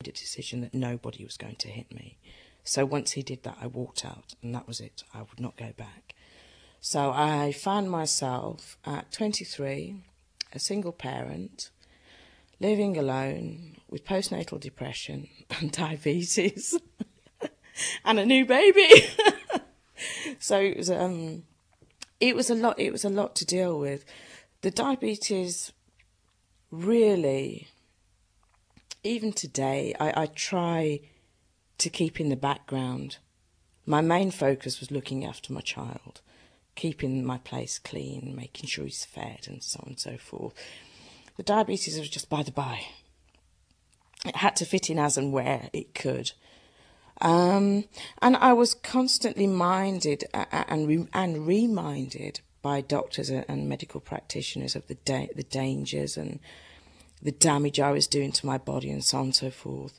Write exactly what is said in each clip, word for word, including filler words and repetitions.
a decision that nobody was going to hit me. So once he did that, I walked out, and that was it. I would not go back. So I found myself at twenty-three, a single parent, living alone with postnatal depression and diabetes and a new baby. So it was um, it was a lot. It was a lot to deal with. The diabetes really, even today, I, I try to keep in the background. My main focus was looking after my child, keeping my place clean, making sure he's fed, and so on and so forth. The diabetes was just by the by. It had to fit in as and where it could. Um, and I was constantly minded and, re- and reminded by doctors and medical practitioners of the, da- the dangers and the damage I was doing to my body and so on and so forth.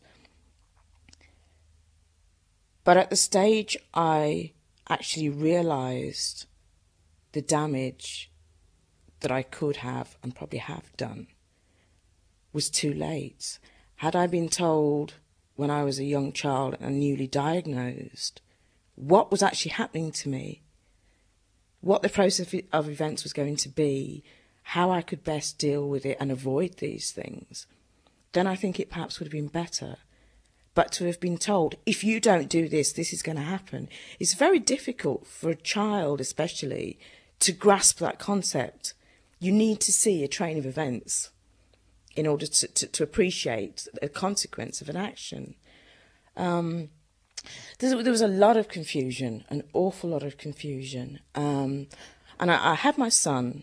But at the stage I actually realised the damage that I could have and probably have done was too late. Had I been told when I was a young child and newly diagnosed what was actually happening to me, what the process of events was going to be, how I could best deal with it and avoid these things, then I think it perhaps would have been better. But to have been told, if you don't do this, this is going to happen, it's very difficult for a child especially to grasp that concept. You need to see a train of events in order to, to, to appreciate the consequence of an action. Um, there, there was a lot of confusion, an awful lot of confusion. Um, and I, I had my son,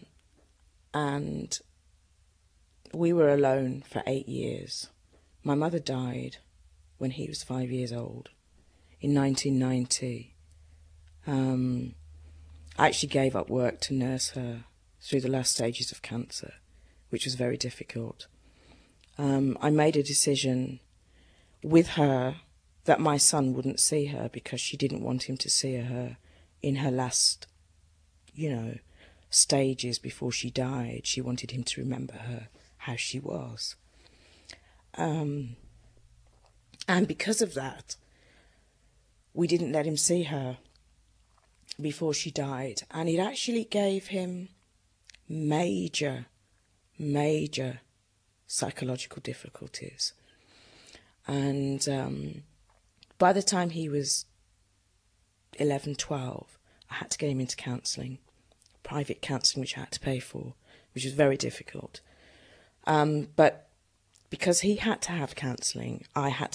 and we were alone for eight years. My mother died when he was five years old, in nineteen ninety. Um, I actually gave up work to nurse her through the last stages of cancer, which was very difficult. Um, I made a decision with her that my son wouldn't see her because she didn't want him to see her in her last, you know, stages before she died. She wanted him to remember her how she was. Um, and because of that, we didn't let him see her before she died. And it actually gave him major, major psychological difficulties. And um, by the time he was eleven, twelve, I had to get him into counselling, private counselling, which I had to pay for, which was very difficult. Um, but because he had to have counselling, I had